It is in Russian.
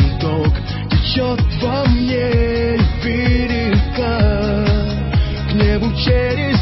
ток течет во мне любви река к небу через